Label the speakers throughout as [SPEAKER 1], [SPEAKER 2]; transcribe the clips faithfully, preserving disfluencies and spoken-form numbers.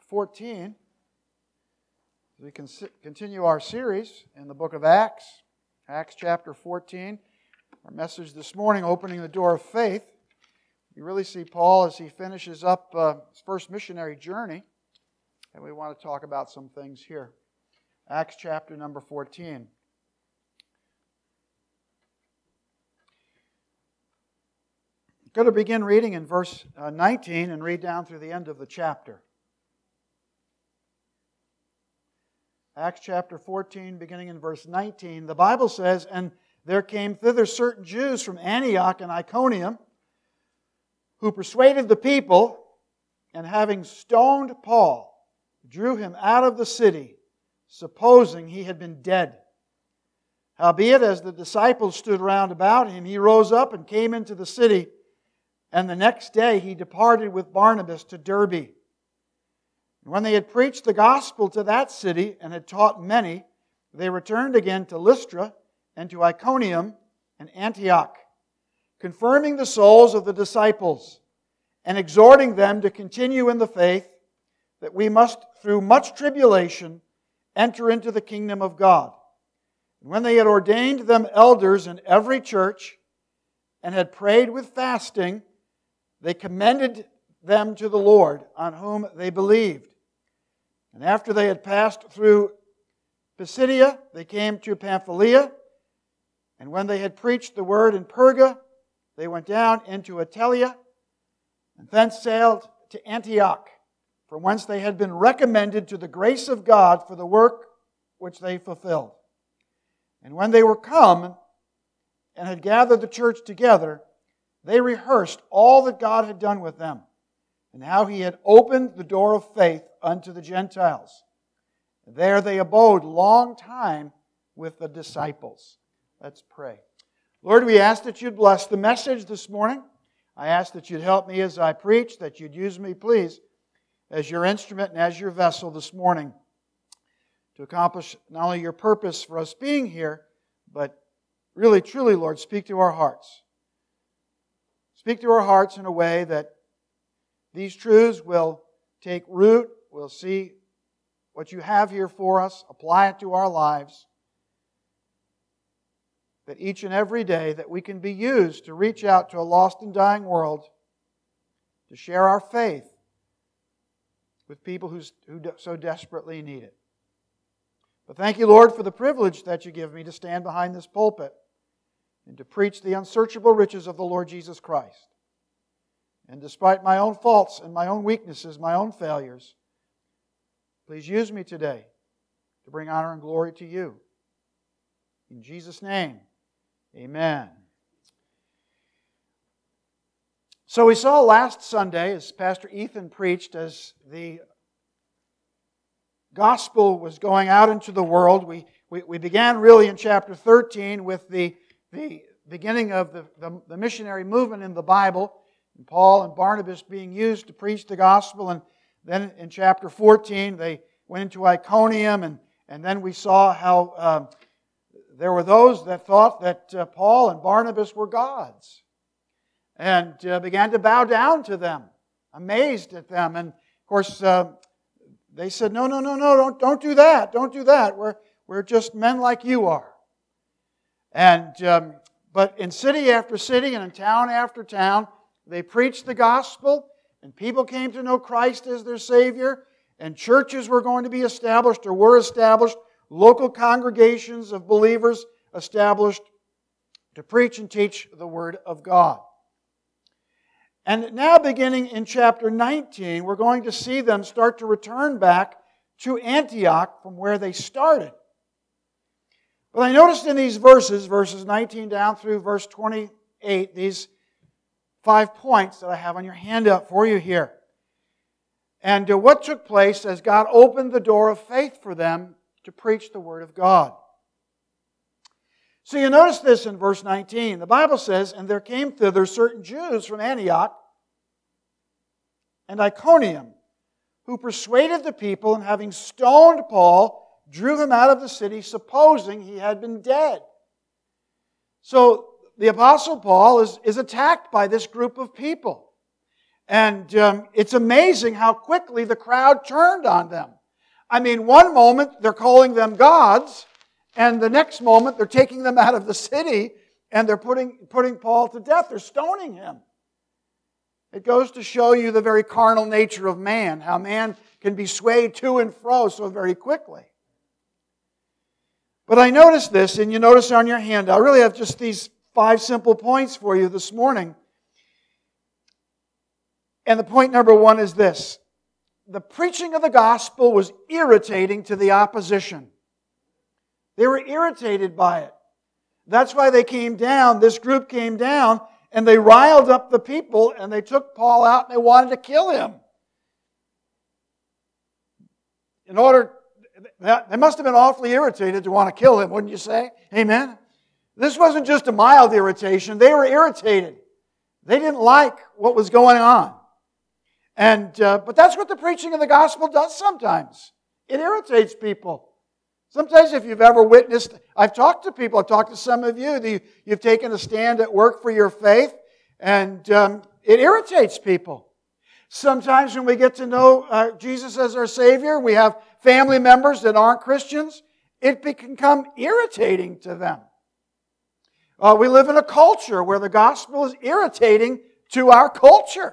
[SPEAKER 1] fourteen. We can continue our series in the book of Acts. Acts chapter fourteen. Our message this morning, opening the door of faith. You really see Paul as he finishes up uh, his first missionary journey. And we want to talk about some things here. Acts chapter number fourteen. I'm going to begin reading in verse uh, nineteen and read down through the end of the chapter. Acts chapter fourteen, beginning in verse nineteen. The Bible says, "And there came thither certain Jews from Antioch and Iconium, who persuaded the people, and having stoned Paul, drew him out of the city, supposing he had been dead. Howbeit, as the disciples stood round about him, he rose up and came into the city, and the next day he departed with Barnabas to Derbe. And when they had preached the gospel to that city and had taught many, they returned again to Lystra and to Iconium and Antioch, confirming the souls of the disciples, and exhorting them to continue in the faith, that we must, through much tribulation, enter into the kingdom of God. And when they had ordained them elders in every church, and had prayed with fasting, they commended them to the Lord, on whom they believed. And after they had passed through Pisidia, they came to Pamphylia, and when they had preached the word in Perga, they went down into Attalia, and thence sailed to Antioch, from whence they had been recommended to the grace of God for the work which they fulfilled. And when they were come and had gathered the church together, they rehearsed all that God had done with them, and how He had opened the door of faith unto the Gentiles. There they abode long time with the disciples." Let's pray. Lord, we ask that you'd bless the message this morning. I ask that you'd help me as I preach, that you'd use me, please, as your instrument and as your vessel this morning to accomplish not only your purpose for us being here, but really, truly, Lord, speak to our hearts. Speak to our hearts in a way that these truths will take root. We'll see what you have here for us, apply it to our lives. That each and every day that we can be used to reach out to a lost and dying world, to share our faith with people who's, who so desperately need it. But thank you, Lord, for the privilege that you give me to stand behind this pulpit and to preach the unsearchable riches of the Lord Jesus Christ. And despite my own faults and my own weaknesses, my own failures, please use me today to bring honor and glory to you. In Jesus' name, amen. So we saw last Sunday, as Pastor Ethan preached, as the gospel was going out into the world, we, we, we began really in chapter thirteen with the, the beginning of the, the, the missionary movement in the Bible, and Paul and Barnabas being used to preach the gospel. And then in chapter fourteen, they went into Iconium, and, and then we saw how um, there were those that thought that uh, Paul and Barnabas were gods, and uh, began to bow down to them, amazed at them. And of course, uh, they said, no, no, no, no, don't, don't do that. Don't do that. We're, we're just men like you are. And um, but in city after city and in town after town, they preached the gospel, and people came to know Christ as their Savior, and churches were going to be established or were established, local congregations of believers established to preach and teach the Word of God. And now beginning in chapter nineteen, we're going to see them start to return back to Antioch from where they started. But I noticed in these verses, verses nineteen down through verse twenty-eight, these five points that I have on your handout for you here. And uh, what took place as God opened the door of faith for them to preach the Word of God. So you notice this in verse nineteen. The Bible says, "And there came thither certain Jews from Antioch and Iconium, who persuaded the people, and having stoned Paul, drew him out of the city, supposing he had been dead." So the Apostle Paul is, is attacked by this group of people. And um, it's amazing how quickly the crowd turned on them. I mean, one moment they're calling them gods, and the next moment they're taking them out of the city and they're putting, putting Paul to death. They're stoning him. It goes to show you the very carnal nature of man, how man can be swayed to and fro so very quickly. But I noticed this, and you notice on your handout, I really have just these five simple points for you this morning. And the point number one is this. The preaching of the gospel was irritating to the opposition. They were irritated by it. That's why they came down, this group came down, and they riled up the people, and they took Paul out and they wanted to kill him. In order, they must have been awfully irritated to want to kill him, wouldn't you say? Amen? This wasn't just a mild irritation. They were irritated. They didn't like what was going on. And uh, but that's what the preaching of the gospel does sometimes. It irritates people. Sometimes if you've ever witnessed, I've talked to people, I've talked to some of you, that you've taken a stand at work for your faith, and um, it irritates people. Sometimes when we get to know uh, Jesus as our Savior, we have family members that aren't Christians, it can become irritating to them. Uh, we live in a culture where the gospel is irritating to our culture.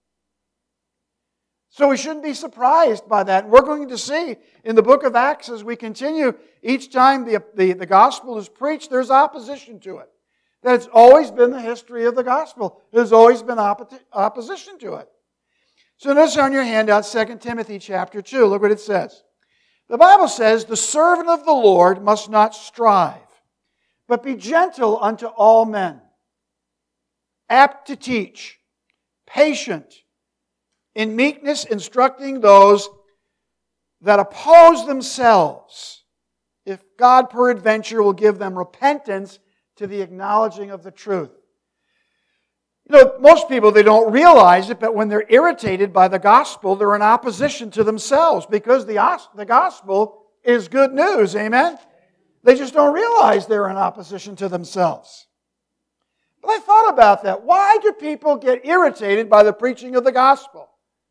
[SPEAKER 1] So we shouldn't be surprised by that. We're going to see in the book of Acts as we continue, each time the, the, the gospel is preached, there's opposition to it. That's always been the history of the gospel. There's always been oppo- opposition to it. So notice on your handout, Second Timothy chapter two. Look what it says. The Bible says, the servant of the Lord must not strive, but be gentle unto all men, apt to teach, patient, in meekness instructing those that oppose themselves, if God peradventure will give them repentance to the acknowledging of the truth. You know, most people, they don't realize it, but when they're irritated by the gospel, they're in opposition to themselves because the, the gospel is good news, amen? They just don't realize they're in opposition to themselves. But I thought about that. Why do people get irritated by the preaching of the gospel?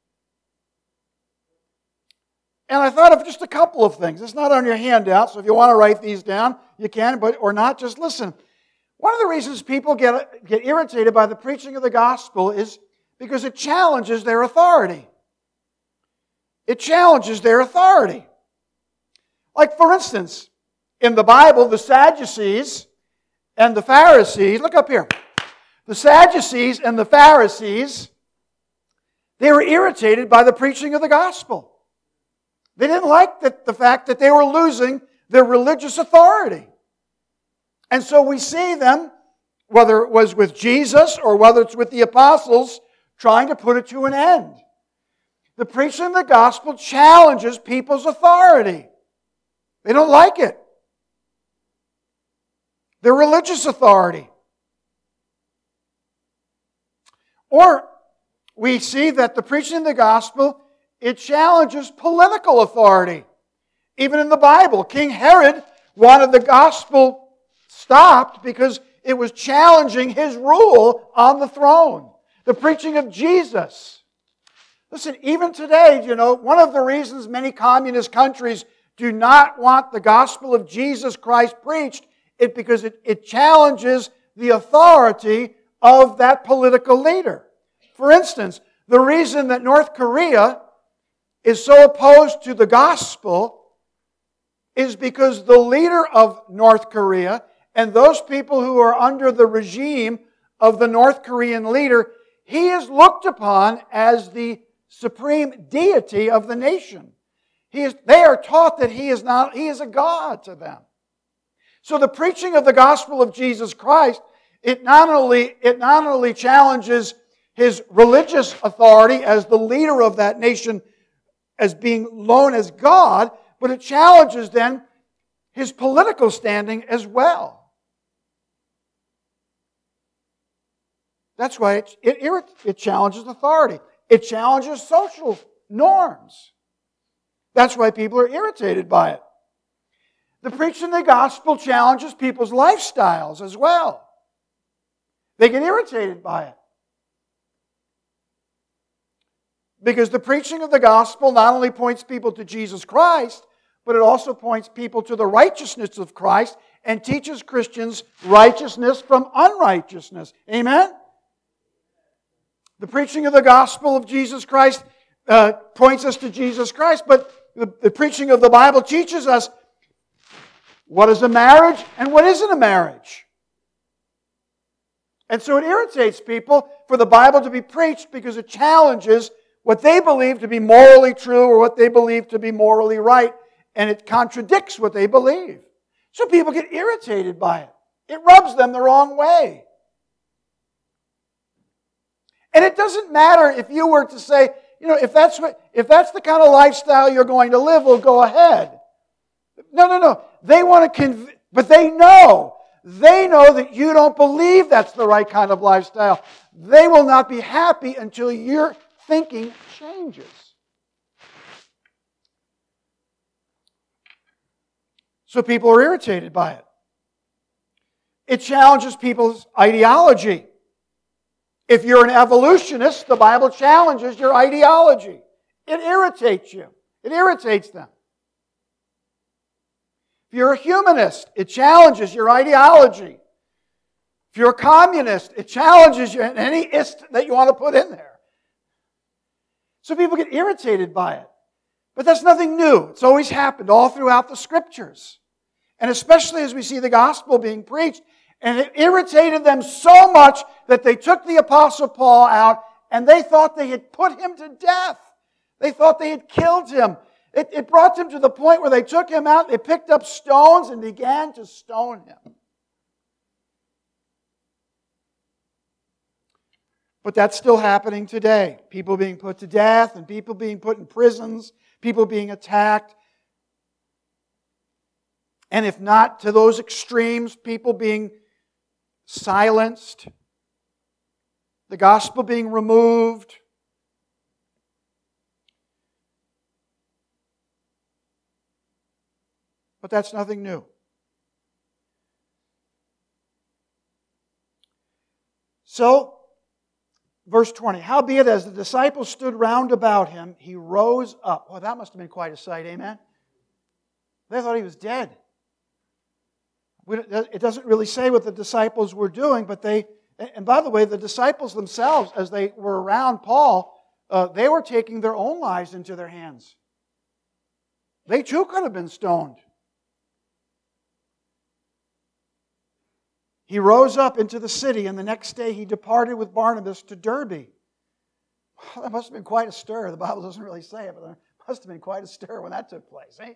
[SPEAKER 1] And I thought of just a couple of things. It's not on your handout, so if you want to write these down, you can, but or not, just listen. One of the reasons people get, get irritated by the preaching of the gospel is because it challenges their authority. It challenges their authority. Like, for instance, in the Bible, the Sadducees and the Pharisees, look up here. The Sadducees and the Pharisees, they were irritated by the preaching of the gospel. They didn't like the, the fact that they were losing their religious authority. And so we see them, whether it was with Jesus or whether it's with the apostles, trying to put it to an end. The preaching of the gospel challenges people's authority. They don't like it. Their religious authority. Or we see that the preaching of the gospel, it challenges political authority. Even in the Bible, King Herod wanted the gospel stopped because it was challenging his rule on the throne. The preaching of Jesus. Listen, even today, you know, one of the reasons many communist countries do not want the gospel of Jesus Christ preached is because it, it challenges the authority of that political leader. For instance, the reason that North Korea is so opposed to the gospel is because the leader of North Korea and those people who are under the regime of the North Korean leader, he is looked upon as the supreme deity of the nation. He is, they are taught that he is not, he is a god to them. So the preaching of the gospel of Jesus Christ, it not only, it not only challenges his religious authority as the leader of that nation, as being known as God, but it challenges then his political standing as well. That's why it, it, it challenges authority. It challenges social norms. That's why people are irritated by it. The preaching of the gospel challenges people's lifestyles as well. They get irritated by it. Because the preaching of the gospel not only points people to Jesus Christ, but it also points people to the righteousness of Christ and teaches Christians righteousness from unrighteousness. Amen? The preaching of the gospel of Jesus Christ uh, points us to Jesus Christ, but the, the preaching of the Bible teaches us what is a marriage and what isn't a marriage. And so it irritates people for the Bible to be preached because it challenges what they believe to be morally true or what they believe to be morally right, and it contradicts what they believe. So people get irritated by it. It rubs them the wrong way. And it doesn't matter if you were to say, you know, if that's what, if that's the kind of lifestyle you're going to live, well, go ahead. No, no, no. They want to conv- but they know. They know that you don't believe that's the right kind of lifestyle. They will not be happy until your thinking changes. So people are irritated by it. It challenges people's ideology. If you're an evolutionist, the Bible challenges your ideology. It irritates you. It irritates them. If you're a humanist, it challenges your ideology. If you're a communist, it challenges you in any ist that you want to put in there. So people get irritated by it. But that's nothing new. It's always happened all throughout the Scriptures. And especially as we see the gospel being preached, and it irritated them so much that they took the Apostle Paul out and they thought they had put him to death. They thought they had killed him. It, it brought them to the point where they took him out, they picked up stones and began to stone him. But that's still happening today. People being put to death and people being put in prisons, people being attacked. And if not to those extremes, people being silenced, the gospel being removed. But that's nothing new. So, verse twenty, howbeit as the disciples stood round about him, he rose up. Well, that must have been quite a sight, amen? They thought he was dead. It doesn't really say what the disciples were doing, but they, and by the way, the disciples themselves, as they were around Paul, uh, they were taking their own lives into their hands. They too could have been stoned. He rose up into the city, and the next day he departed with Barnabas to Derbe. Well, that must have been quite a stir. The Bible doesn't really say it, but there must have been quite a stir when that took place, eh?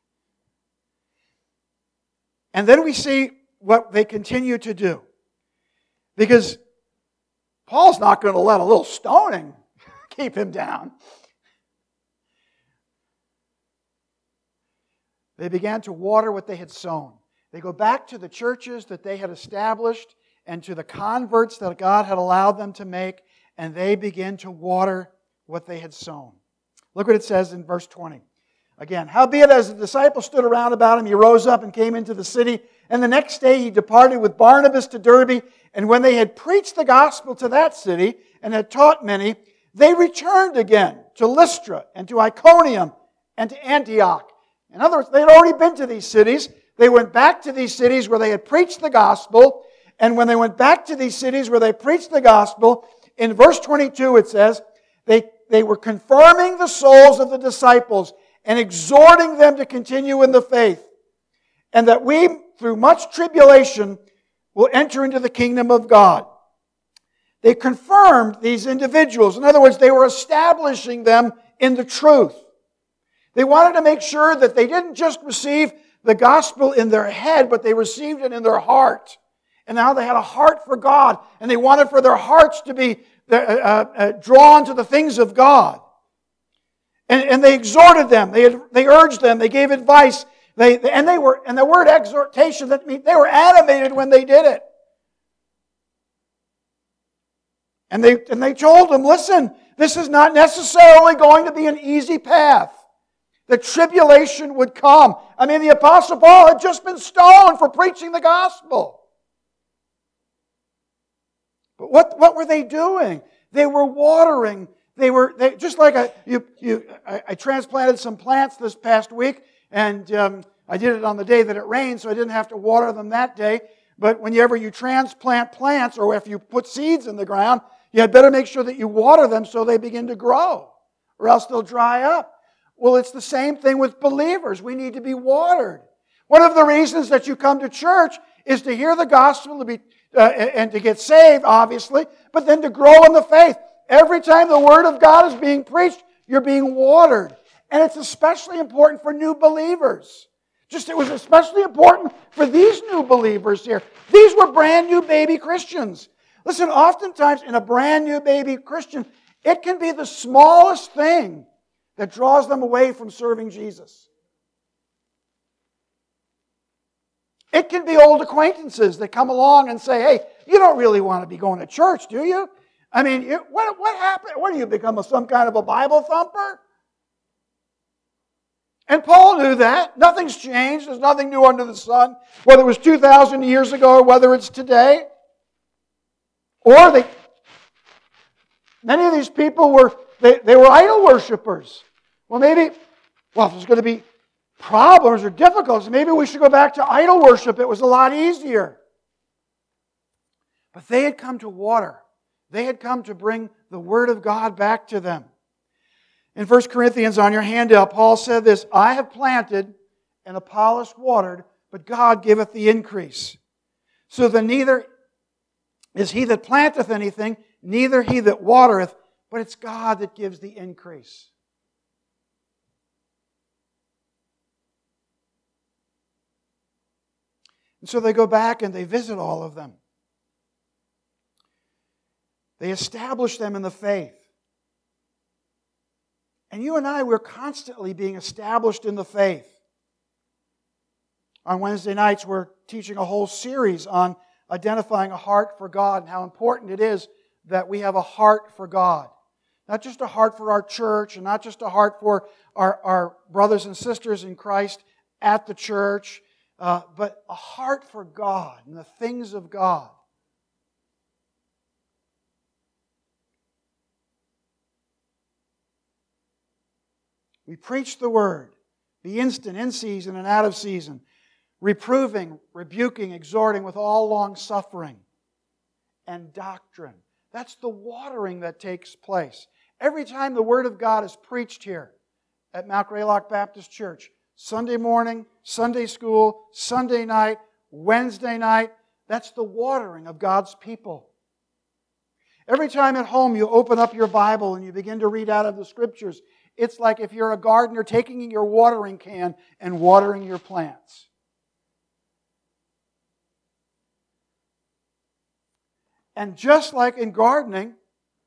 [SPEAKER 1] And then we see what they continue to do. Because Paul's not going to let a little stoning keep him down. They began to water what they had sown. They go back to the churches that they had established and to the converts that God had allowed them to make, and they begin to water what they had sown. Look what it says in verse twenty. Again, howbeit as the disciples stood around about him, he rose up and came into the city. And the next day he departed with Barnabas to Derbe. And when they had preached the gospel to that city and had taught many, they returned again to Lystra and to Iconium and to Antioch. In other words, they had already been to these cities. They went back to these cities where they had preached the gospel. And when they went back to these cities where they preached the gospel, in verse twenty-two it says, they, they were confirming the souls of the disciples and exhorting them to continue in the faith, and that we, through much tribulation, will enter into the kingdom of God. They confirmed these individuals. In other words, they were establishing them in the truth. They wanted to make sure that they didn't just receive the gospel in their head, but they received it in their heart. And now they had a heart for God, and they wanted for their hearts to be uh, uh, drawn to the things of God. And, and they exhorted them. They had, they urged them. They gave advice. They and they were and the word exhortation, that means they were animated when they did it. And they and they told them, listen, this is not necessarily going to be an easy path. The tribulation would come. I mean, the Apostle Paul had just been stoned for preaching the gospel. But what, what were they doing? They were watering They were they, just like I, you, you, I, I transplanted some plants this past week, and um, I did it on the day that it rained, so I didn't have to water them that day. But whenever you transplant plants, or if you put seeds in the ground, you had better make sure that you water them so they begin to grow, or else they'll dry up. Well, it's the same thing with believers. We need to be watered. One of the reasons that you come to church is to hear the gospel, to be uh, and to get saved, obviously, but then to grow in the faith. Every time the Word of God is being preached, you're being watered. And it's especially important for new believers. Just it was especially important for these new believers here. These were brand new baby Christians. Listen, oftentimes in a brand new baby Christian, it can be the smallest thing that draws them away from serving Jesus. It can be old acquaintances that come along and say, hey, you don't really want to be going to church, do you? I mean, you, what, what happened? What, do you become a, some kind of a Bible thumper? And Paul knew that. Nothing's changed. There's nothing new under the sun. Whether it was two thousand years ago or whether it's today. Or they, many of these people were, they, they were idol worshipers. Well, maybe, well, if there's going to be problems or difficulties, maybe we should go back to idol worship. It was a lot easier. But they had come to water. They had come to bring the Word of God back to them. In First Corinthians, on your handout, Paul said this, I have planted and Apollos watered, but God giveth the increase. So then neither is he that planteth anything, neither he that watereth, but it's God that gives the increase. And so they go back and they visit all of them. They establish them in the faith. And you and I, we're constantly being established in the faith. On Wednesday nights, we're teaching a whole series on identifying a heart for God and how important it is that we have a heart for God. Not just a heart for our church and not just a heart for our, our brothers and sisters in Christ at the church, uh, but a heart for God and the things of God. We preach the Word, be instant, in season and out of season, reproving, rebuking, exhorting with all long-suffering and doctrine. That's the watering that takes place. Every time the Word of God is preached here at Mount Greylock Baptist Church, Sunday morning, Sunday school, Sunday night, Wednesday night, that's the watering of God's people. Every time at home you open up your Bible and you begin to read out of the Scriptures, it's like if you're a gardener taking your watering can and watering your plants. And just like in gardening,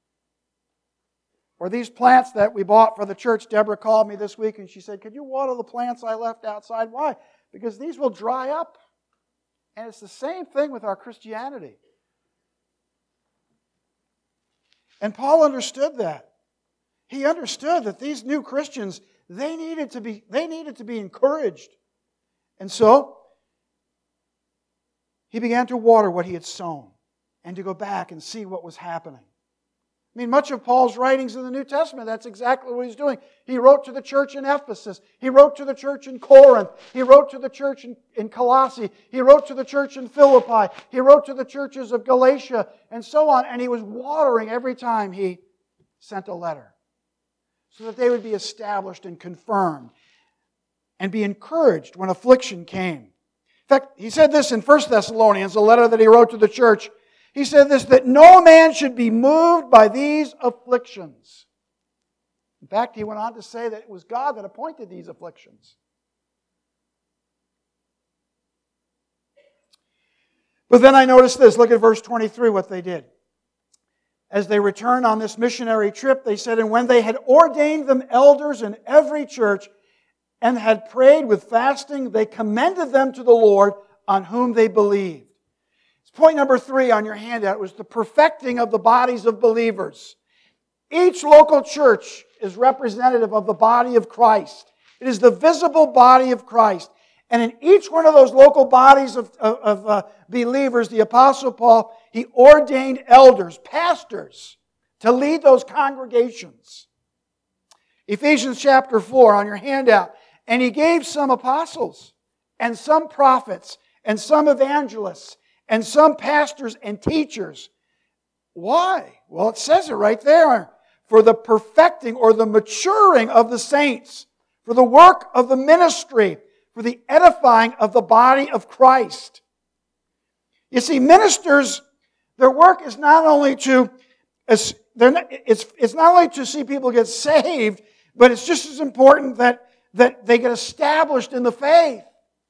[SPEAKER 1] or these plants that we bought for the church, Deborah called me this week and she said, could you water the plants I left outside? Why? Because these will dry up. And it's the same thing with our Christianity. And Paul understood that. He understood that these new Christians, they needed to be, they needed to be encouraged. And so, he began to water what he had sown and to go back and see what was happening. I mean, much of Paul's writings in the New Testament, that's exactly what he's doing. He wrote to the church in Ephesus. He wrote to the church in Corinth. He wrote to the church in, in Colossae. He wrote to the church in Philippi. He wrote to the churches of Galatia and so on. And he was watering every time he sent a letter, so that they would be established and confirmed and be encouraged when affliction came. In fact, he said this in First Thessalonians, a letter that he wrote to the church. He said this, that no man should be moved by these afflictions. In fact, he went on to say that it was God that appointed these afflictions. But then I noticed this. Look at verse twenty-three, what they did. As they returned on this missionary trip, they said, and when they had ordained them elders in every church and had prayed with fasting, they commended them to the Lord on whom they believed. It's point number three on your handout. It was the perfecting of the bodies of believers. Each local church is representative of the body of Christ. It is the visible body of Christ. And in each one of those local bodies of, of, of uh, believers, the Apostle Paul, he ordained elders, pastors, to lead those congregations. Ephesians chapter four on your handout. And He gave some apostles and some prophets and some evangelists and some pastors and teachers. Why? Well, it says it right there. For the perfecting or the maturing of the saints, for the work of the ministry, for the edifying of the body of Christ. You see, ministers, their work is not only to it's, it's not only to see people get saved, but it's just as important that, that they get established in the faith.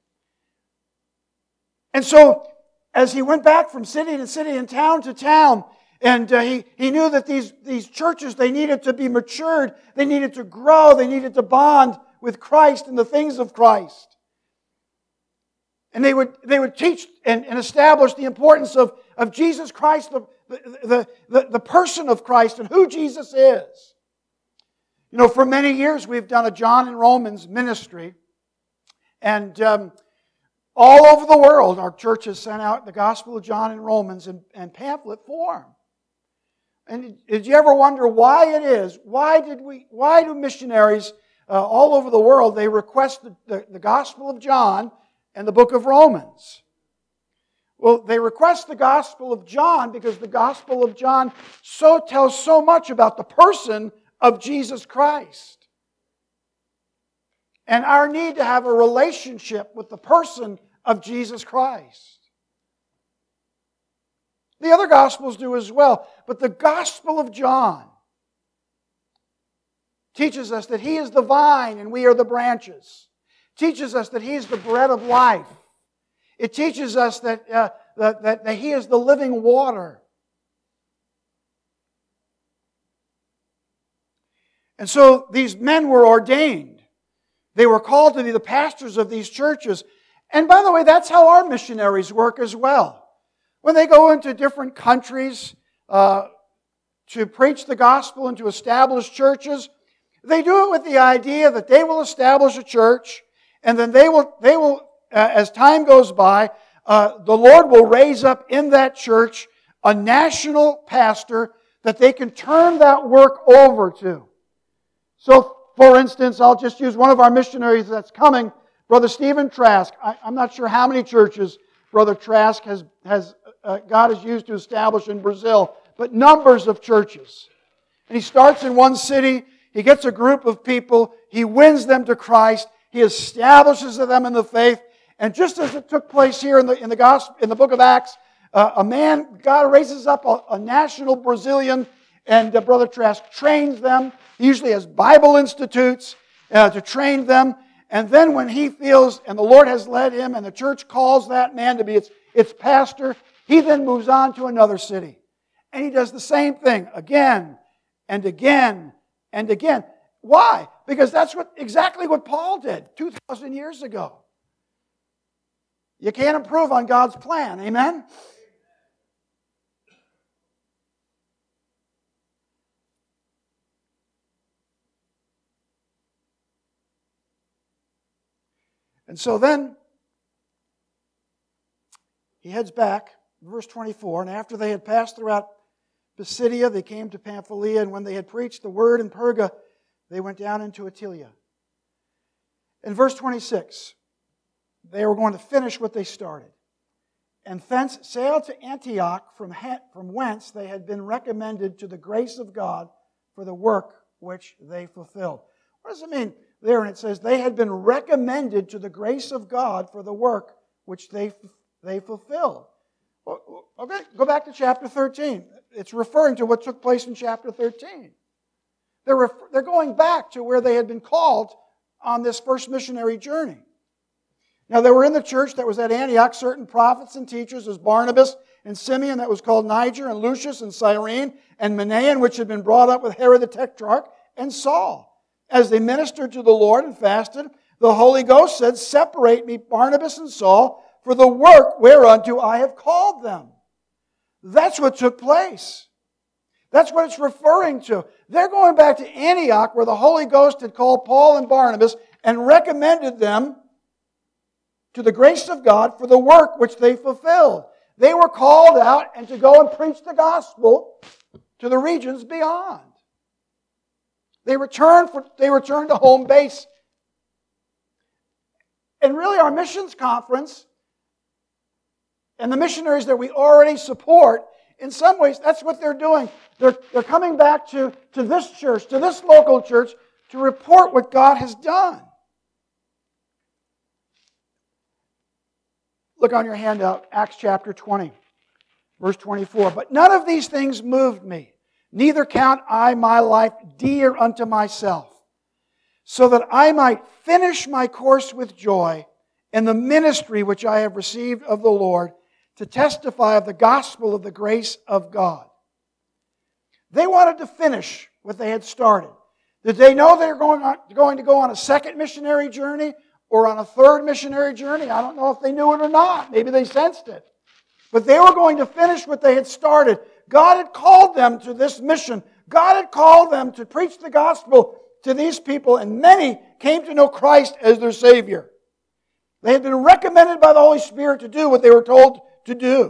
[SPEAKER 1] And so, as he went back from city to city and town to town, and uh, he, he knew that these, these churches, they needed to be matured, they needed to grow, they needed to bond with Christ and the things of Christ. And they would, they would teach and, and establish the importance of, of Jesus Christ, the, the, the, the person of Christ, and who Jesus is. You know, for many years we've done a John and Romans ministry. And um, all over the world, our church has sent out the Gospel of John and Romans in, in pamphlet form. And did you ever wonder why it is? Why did we? Why do missionaries uh, all over the world, they request the, the, the Gospel of John and the book of Romans? Well, they request the Gospel of John because the Gospel of John so tells so much about the person of Jesus Christ. And our need to have a relationship with the person of Jesus Christ. The other Gospels do as well. But the Gospel of John teaches us that He is the vine and we are the branches. Teaches us that He is the bread of life. It teaches us that, uh, that, that, that He is the living water. And so these men were ordained. They were called to be the pastors of these churches. And by the way, that's how our missionaries work as well. When they go into different countries uh, to preach the gospel and to establish churches, they do it with the idea that they will establish a church, and then they will, they will uh, as time goes by, uh, the Lord will raise up in that church a national pastor that they can turn that work over to. So, for instance, I'll just use one of our missionaries that's coming, Brother Stephen Trask. I, I'm not sure how many churches Brother Trask has, has uh, God has used to establish in Brazil, but numbers of churches. And he starts in one city, he gets a group of people, he wins them to Christ, he establishes them in the faith, and just as it took place here in the, in the, gospel, in the book of Acts, uh, a man, God raises up a, a national Brazilian, and uh, Brother Trask trains them. He usually has Bible institutes uh, to train them. And then when he feels, and the Lord has led him, and the church calls that man to be its, its pastor, he then moves on to another city. And he does the same thing again and again and again. Why? Because that's what exactly what Paul did two thousand years ago. You can't improve on God's plan. Amen? And so then, he heads back, verse twenty-four, and after they had passed throughout Pisidia, they came to Pamphylia, and when they had preached the word in Perga, they went down into Attalia. In verse twenty-six, they were going to finish what they started. And thence sailed to Antioch, from, from whence they had been recommended to the grace of God for the work which they fulfilled. What does it mean? There, and it says, they had been recommended to the grace of God for the work which they, they fulfilled. Okay, go back to chapter thirteen. It's referring to what took place in chapter thirteen. They're, ref- they're going back to where they had been called on this first missionary journey. Now, there were in the church that was at Antioch certain prophets and teachers as Barnabas and Simeon, that was called Niger, and Lucius and Cyrene, and Manaen, which had been brought up with Herod the Tetrarch, and Saul. As they ministered to the Lord and fasted, the Holy Ghost said, separate me, Barnabas and Saul, for the work whereunto I have called them. That's what took place. That's what it's referring to. They're going back to Antioch, where the Holy Ghost had called Paul and Barnabas and recommended them to the grace of God for the work which they fulfilled. They were called out and to go and preach the gospel to the regions beyond. They returned, for, they returned to home base. And really our missions conference and the missionaries that we already support, in some ways, that's what they're doing. They're, they're coming back to, to this church, to this local church, to report what God has done. Look on your handout, Acts chapter twenty, verse twenty-four. But none of these things moved me, neither count I my life dear unto myself, so that I might finish my course with joy in the ministry which I have received of the Lord, to testify of the gospel of the grace of God. They wanted to finish what they had started. Did they know they were going, on, going to go on a second missionary journey or on a third missionary journey? I don't know if they knew it or not. Maybe they sensed it. But they were going to finish what they had started. God had called them to this mission. God had called them to preach the gospel to these people, and many came to know Christ as their Savior. They had been recommended by the Holy Spirit to do what they were told to do.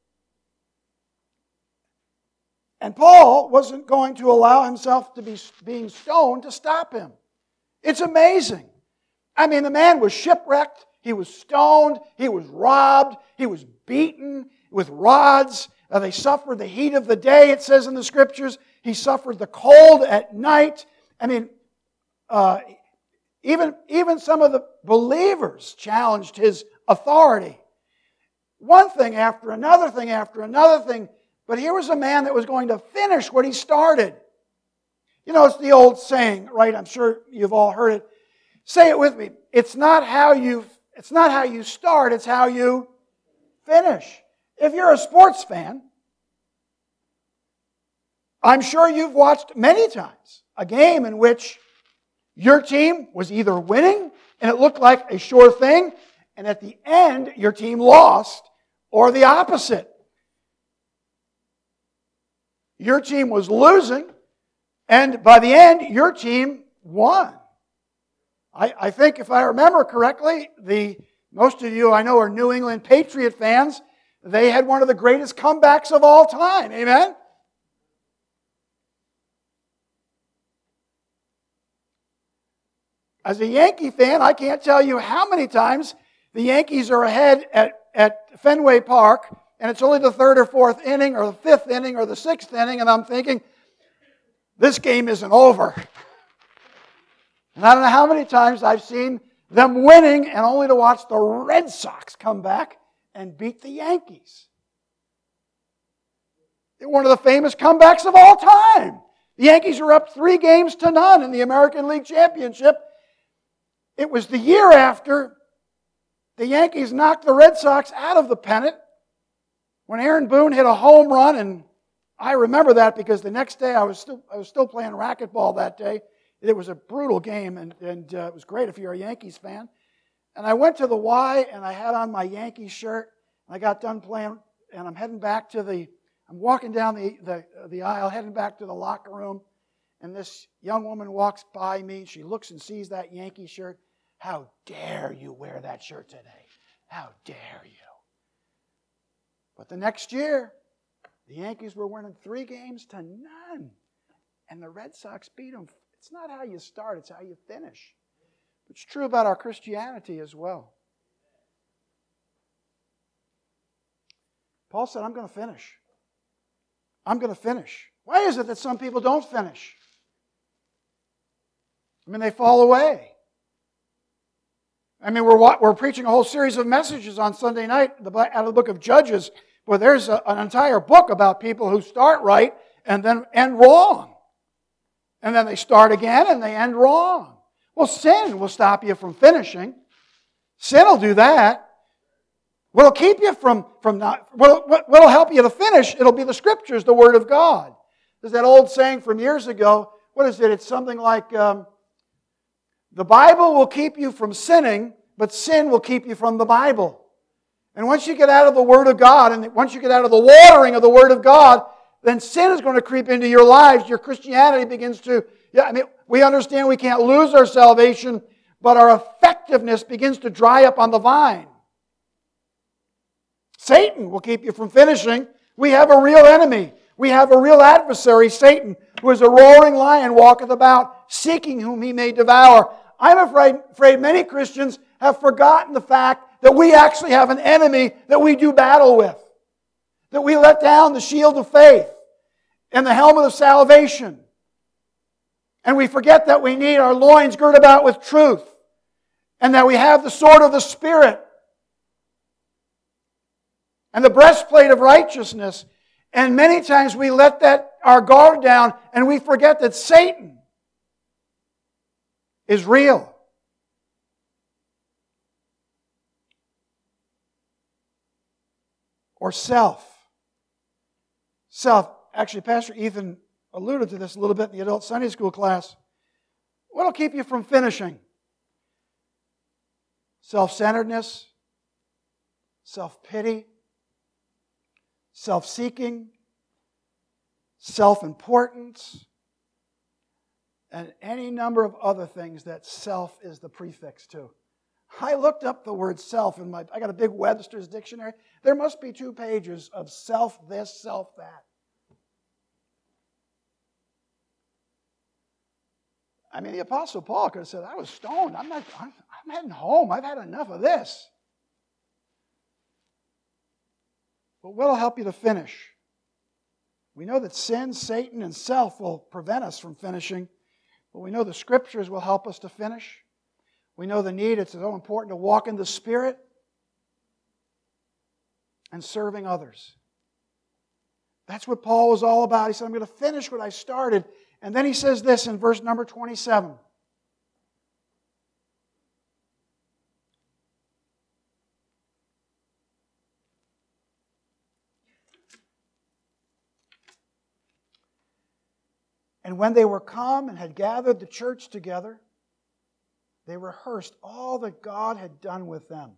[SPEAKER 1] And Paul wasn't going to allow himself to be being stoned to stop him. It's amazing. I mean, the man was shipwrecked, he was stoned, he was robbed, he was beaten with rods. Uh, they suffered the heat of the day, it says in the Scriptures. He suffered the cold at night. I mean, uh, even, even some of the believers challenged his authority. One thing after another thing after another thing. But here was a man that was going to finish what he started. You know, it's the old saying, right? I'm sure you've all heard it. Say it with me. It's not how you, it's not how you start, it's how you finish. If you're a sports fan, I'm sure you've watched many times a game in which your team was either winning and it looked like a sure thing, and at the end your team lost, or the opposite. Your team was losing, and by the end your team won. I, I think if I remember correctly, the most of you I know are New England Patriot fans. They had one of the greatest comebacks of all time. Amen? As a Yankee fan, I can't tell you how many times the Yankees are ahead at, at Fenway Park, and it's only the third or fourth inning or the fifth inning or the sixth inning, and I'm thinking, this game isn't over. And I don't know how many times I've seen them winning and only to watch the Red Sox come back and beat the Yankees. They're one of the famous comebacks of all time. The Yankees are up three games to none in the American League Championship. It was the year after the Yankees knocked the Red Sox out of the pennant when Aaron Boone hit a home run, and I remember that because the next day I was still I was still playing racquetball that day. It was a brutal game, and, and uh, it was great if you're a Yankees fan. And I went to the Y, and I had on my Yankees shirt, and I got done playing, and I'm heading back to the, I'm walking down the, the, the aisle, heading back to the locker room, and this young woman walks by me. She looks and sees that Yankee shirt. How dare you wear that shirt today? How dare you? But the next year, the Yankees were winning three games to none, and the Red Sox beat them. It's not how you start, it's how you finish. It's true about our Christianity as well. Paul said, I'm going to finish. I'm going to finish. Why is it that some people don't finish? I mean, they fall away. I mean, we're, we're preaching a whole series of messages on Sunday night out of the book of Judges, where there's a, an entire book about people who start right and then end wrong. And then they start again and they end wrong. Well, sin will stop you from finishing. Sin will do that. What'll keep you from, from not, what, what'll help you to finish, it'll be the Scriptures, the Word of God. There's that old saying from years ago, what is it? It's something like, um, the Bible will keep you from sinning, but sin will keep you from the Bible. And once you get out of the Word of God, and once you get out of the watering of the Word of God, then sin is going to creep into your lives. Your Christianity begins to, yeah, I mean, we understand we can't lose our salvation, but our effectiveness begins to dry up on the vine. Satan will keep you from finishing. We have a real enemy. We have a real adversary, Satan, who is a roaring lion, walketh about, seeking whom he may devour. I'm afraid, afraid many Christians have forgotten the fact that we actually have an enemy that we do battle with. That we let down the shield of faith and the helmet of salvation. And we forget that we need our loins girt about with truth. And that we have the sword of the Spirit. And the breastplate of righteousness. And many times we let that our guard down and we forget that Satan is real. Or self. Self. Actually, Pastor Ethan alluded to this a little bit in the adult Sunday school class. What will keep you from finishing? Self-centeredness, self-pity, self-seeking, self-importance, and any number of other things that self is the prefix to. I looked up the word self in my, I got a big Webster's dictionary. There must be two pages of self this, self that. I mean, the Apostle Paul could have said, I was stoned. I'm not, I'm, I'm heading home. I've had enough of this. But what will help you to finish? We know that sin, Satan, and self will prevent us from finishing. But we know the Scriptures will help us to finish. We know the need. It's so important to walk in the Spirit and serving others. That's what Paul was all about. He said, I'm going to finish what I started. And then he says this in verse number twenty-seven. And when they were come and had gathered the church together, they rehearsed all that God had done with them.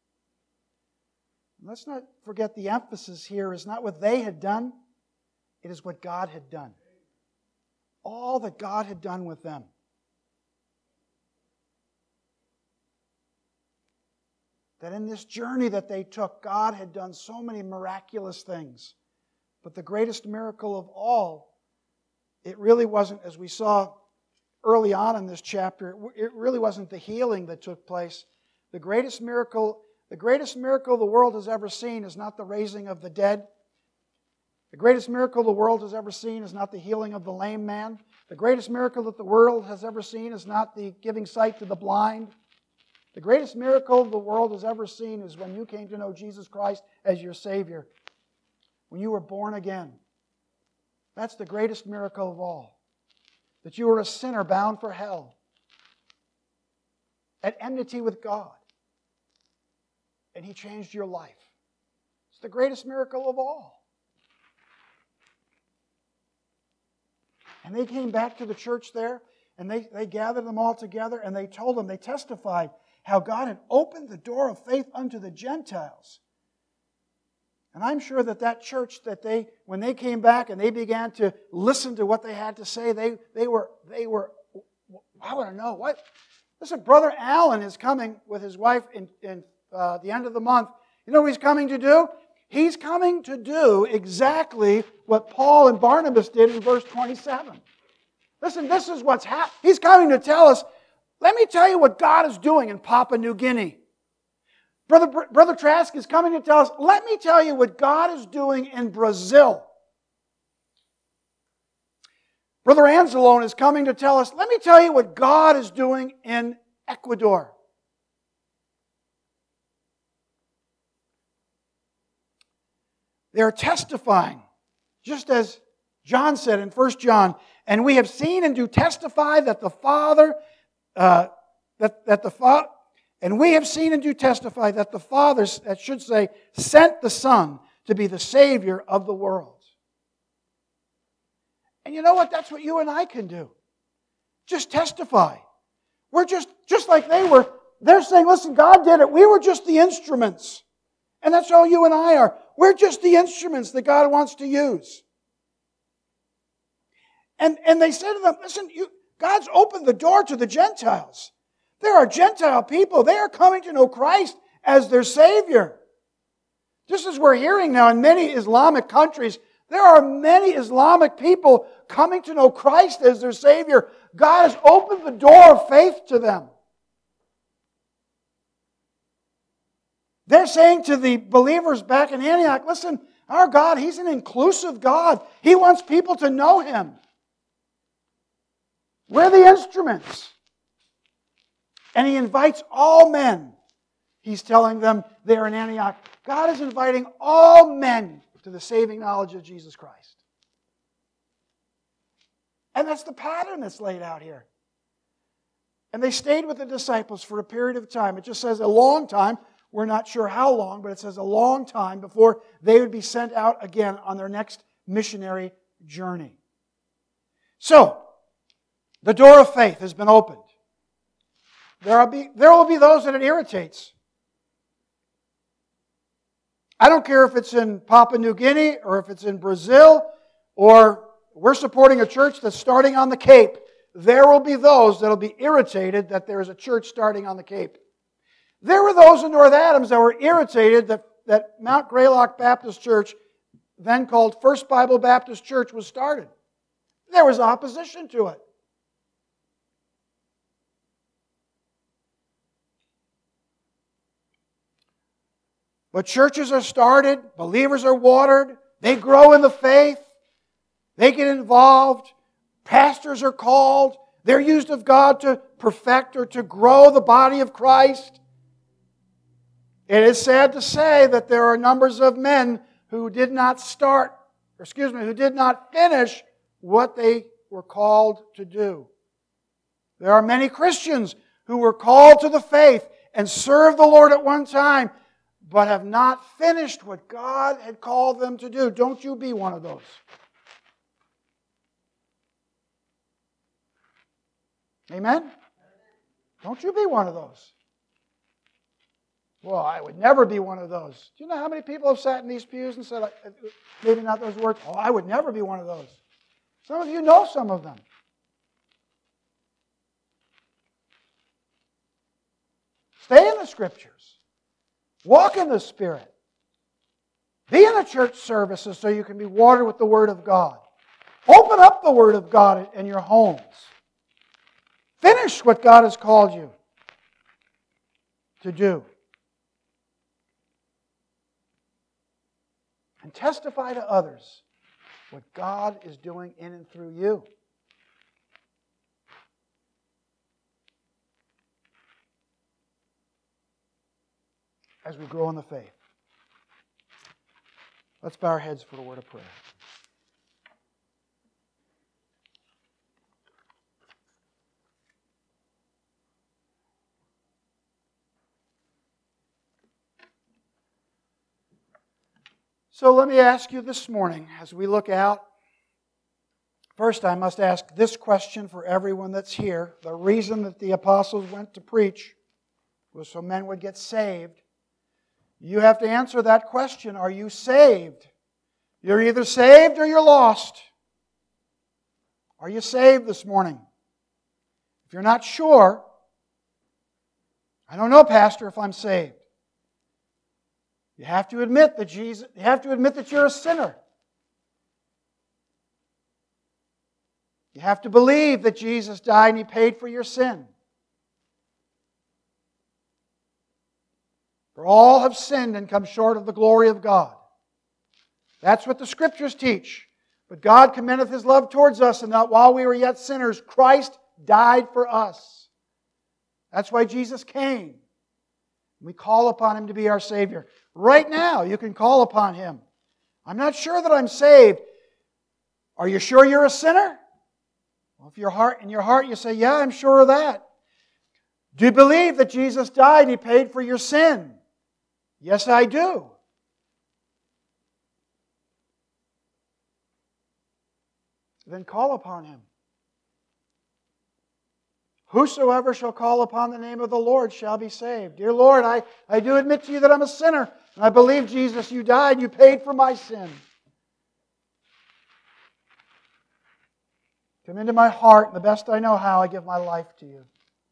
[SPEAKER 1] And let's not forget the emphasis here is not what they had done, it is what God had done. All that God had done with them. That in this journey that they took, God had done so many miraculous things. But the greatest miracle of all, it really wasn't, as we saw early on in this chapter, it really wasn't the healing that took place. The greatest miracle, the greatest miracle the world has ever seen is not the raising of the dead. The greatest miracle the world has ever seen is not the healing of the lame man. The greatest miracle that the world has ever seen is not the giving sight to the blind. The greatest miracle the world has ever seen is when you came to know Jesus Christ as your Savior. When you were born again. That's the greatest miracle of all. That you were a sinner bound for hell. At enmity with God. And He changed your life. It's the greatest miracle of all. And they came back to the church there, and they, they gathered them all together, and they told them, they testified how God had opened the door of faith unto the Gentiles. And I'm sure that that church, that they, when they came back and they began to listen to what they had to say, they, they were, they were, I want to know, what? Listen, Brother Allen is coming with his wife in, in uh, the end of the month. You know what he's coming to do? He's coming to do exactly what Paul and Barnabas did in verse twenty-seven. Listen, this is what's happening. He's coming to tell us, let me tell you what God is doing in Papua New Guinea. Brother, Brother Trask is coming to tell us, let me tell you what God is doing in Brazil. Brother Anzalone is coming to tell us, let me tell you what God is doing in Ecuador. They're testifying, just as John said in First John, and we have seen and do testify that the Father, uh, that, that the Father, and we have seen and do testify that the Father, that should say, sent the Son to be the Savior of the world. And you know what? That's what you and I can do. Just testify. We're just, just like they were. They're saying, listen, God did it. We were just the instruments. And that's all you and I are. We're just the instruments that God wants to use. And, and they said to them, listen, you, God's opened the door to the Gentiles. There are Gentile people. They are coming to know Christ as their Savior. Just as we're hearing now in many Islamic countries, There are many Islamic people coming to know Christ as their Savior. God has opened the door of faith to them. They're saying to the believers back in Antioch, listen, our God, He's an inclusive God. He wants people to know Him. We're the instruments. And He invites all men. He's telling them there in Antioch, God is inviting all men to the saving knowledge of Jesus Christ. And that's the pattern that's laid out here. And they stayed with the disciples for a period of time. It just says a long time. We're not sure how long, but it says a long time before they would be sent out again on their next missionary journey. So, the door of faith has been opened. There will be, there will be those that it irritates. I don't care if it's in Papua New Guinea or if it's in Brazil or we're supporting a church that's starting on the Cape. There will be those that will be irritated that there is a church starting on the Cape. There were those in North Adams that were irritated that, that Mount Greylock Baptist Church, then called First Bible Baptist Church, was started. There was opposition to it. But churches are started, believers are watered, they grow in the faith, they get involved, pastors are called, they're used of God to perfect or to grow the body of Christ. It is sad to say that there are numbers of men who did not start, or excuse me, who did not finish what they were called to do. There are many Christians who were called to the faith and served the Lord at one time, but have not finished what God had called them to do. Don't you be one of those. Amen? Don't you be one of those. Well, I would never be one of those. Do you know how many people have sat in these pews and said, maybe not those words, oh, I would never be one of those. Some of you know some of them. Stay in the Scriptures. Walk in the Spirit. Be in the church services so you can be watered with the Word of God. Open up the Word of God in your homes. Finish what God has called you to do. And testify to others what God is doing in and through you. As we grow in the faith. Let's bow our heads for a word of prayer. So let me ask you this morning, as we look out, first I must ask this question for everyone that's here. The reason that the apostles went to preach was so men would get saved. You have to answer that question. Are you saved? You're either saved or you're lost. Are you saved this morning? If you're not sure, I don't know, Pastor, if I'm saved. You have to admit that Jesus, you have to admit that you're a sinner. You have to believe that Jesus died and He paid for your sin. For all have sinned and come short of the glory of God. That's what the Scriptures teach. But God commendeth His love towards us, and that while we were yet sinners, Christ died for us. That's why Jesus came. We call upon Him to be our Savior. Right now, you can call upon Him. I'm not sure that I'm saved. Are you sure you're a sinner? Well, if your heart, in your heart you say, yeah, I'm sure of that. Do you believe that Jesus died and He paid for your sin? Yes, I do. Then call upon Him. Whosoever shall call upon the name of the Lord shall be saved. Dear Lord, I, I do admit to you that I'm a sinner. And I believe, Jesus, you died, you paid for my sin. Come into my heart, and the best I know how, I give my life to you.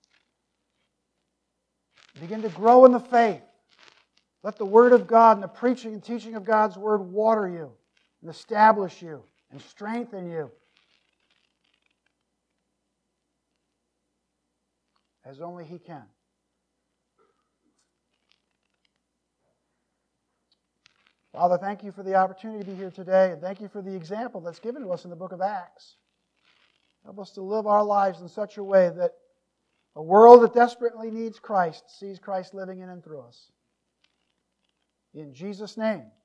[SPEAKER 1] Begin to grow in the faith. Let the Word of God and the preaching and teaching of God's Word water you. and establish you and strengthen you as only He can. Father, thank you for the opportunity to be here today, and thank you for the example that's given to us in the book of Acts. Help us to live our lives in such a way that a world that desperately needs Christ sees Christ living in and through us. In Jesus' name.